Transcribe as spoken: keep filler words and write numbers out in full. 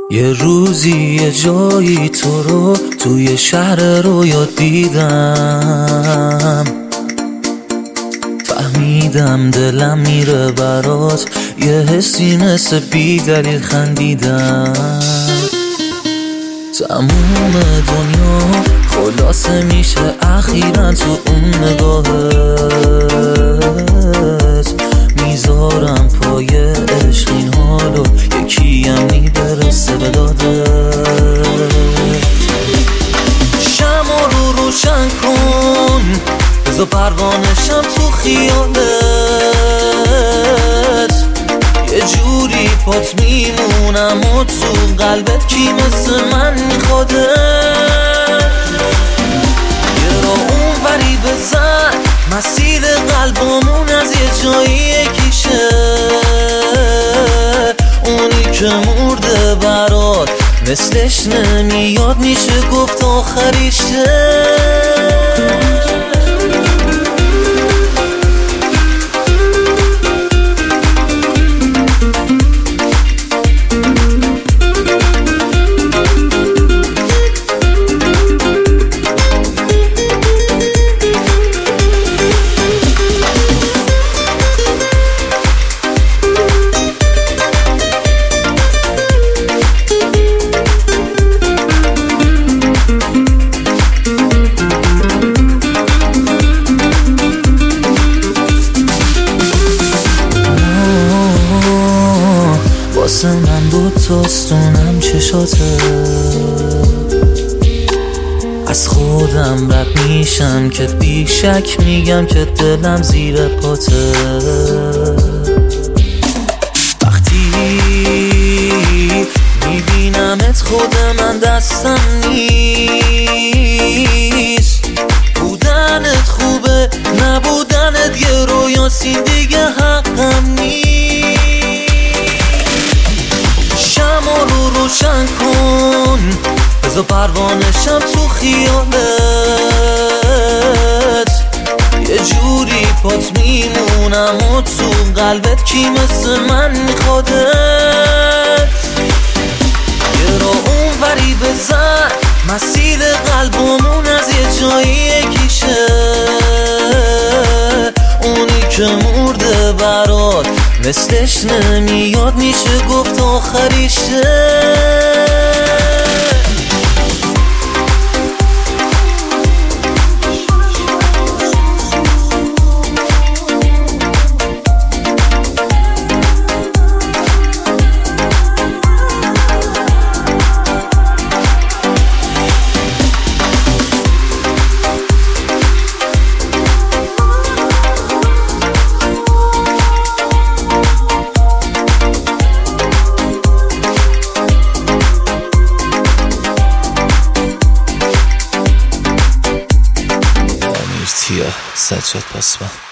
یه روزی یه جایی تو رو توی شهر رویا دیدم، فهمیدم دلم میره برات، یه حسی مثل بی دلیل خندیدم. تموم دنیا خلاصه میشه اخیراً تو اون نگاهت، میذارم پای عشق این حالو، یکیم میبرسه به دادت. شمع رو روشن کن، بذار پروانشم تو خیالت، یه جوری پات میمونم و تو قلبت کی مثل من میخواده. یه را اون وری بزن، مسیر قلبمون از یه جایی یکیشه، اونی که مرده برات مثلش نمیاد، میشه گفت آخریشه. واسه من بود تاستونم چشاته، از خودم رد میشم که بی شک میگم که دلم زیر پاته. وقتی میبینمت خود من دستم نیست، بودنت خوبه نبودنت یه رویاسی دیگه حقم نیست. شمع رو روشن کن، بذار پروانشم تو خیالت، یه جوری پات میمونم و تو قلبت کی مثل من میخوادت. یه را اون وری بزن، مسیر قلبمون از یه جایی یکیشه، اونی که مرده برات مثلش نمیاد، میشه گفت آخریشه. سجاد پاسبان.